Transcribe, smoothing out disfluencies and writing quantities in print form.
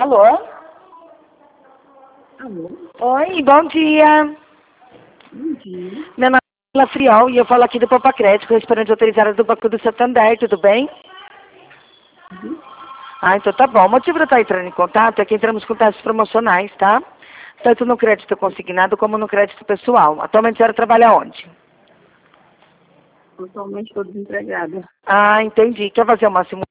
Alô? Alô? Oi, bom dia. Bom dia. Meu nome é Carla Friol e eu falo aqui do Popacrédito, restaurante autorizado do Banco do Santander, tudo bem? Uhum. Ah, então tá bom. O motivo de eu estar entrando em contato é que entramos com taxas promocionais, tá? Tanto no crédito consignado como no crédito pessoal. Atualmente a senhora trabalha onde? Atualmente estou desempregada. Ah, entendi. Quer fazer uma simulação